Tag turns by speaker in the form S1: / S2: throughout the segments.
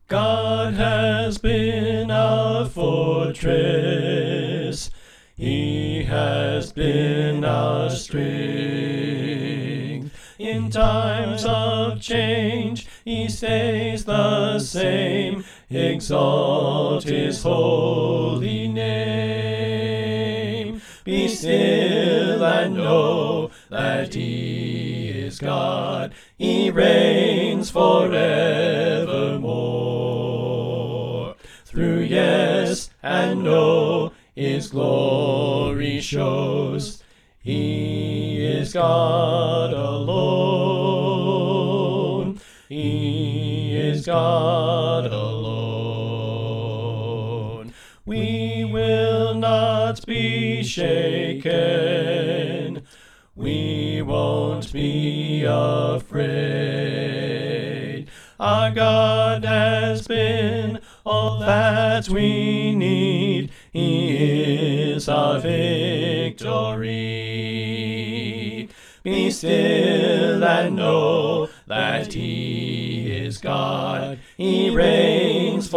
S1: God has been our fortress. He has been our strength. In times of change, He stays the same. Exalt His holy name. Be still and know that He is God. He reigns forevermore. Through yes and no, His glory shows. He is God alone. He is God alone. We will not be shaken. We won't be afraid. Our God has been all that we need. He is our victory. Be still and know that He is God. He reigns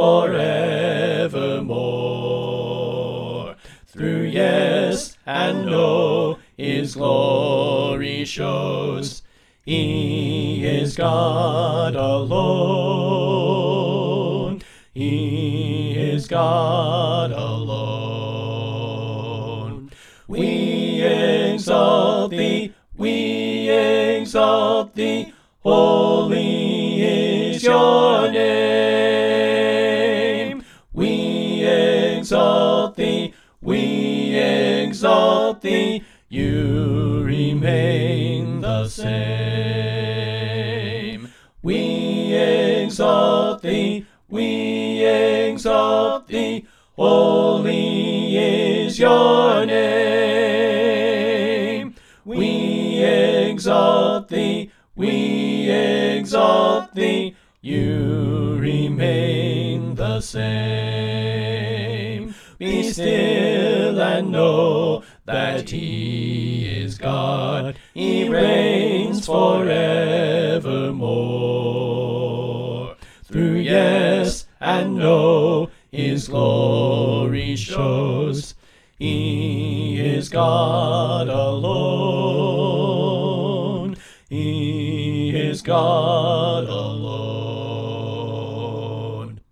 S1: forevermore. Through yes and no, His glory shows. He is God alone. He is God alone. We exalt Thee, we exalt Thee. Holy is Your name. We exalt Thee, we exalt Thee. You remain the same. We exalt Thee, we exalt Thee. Holy is Your name. We exalt Thee, we exalt Thee. You remain the same. Be still and know that He is God. He reigns forevermore. Through yes and no, His glory shows. He is God alone. He is God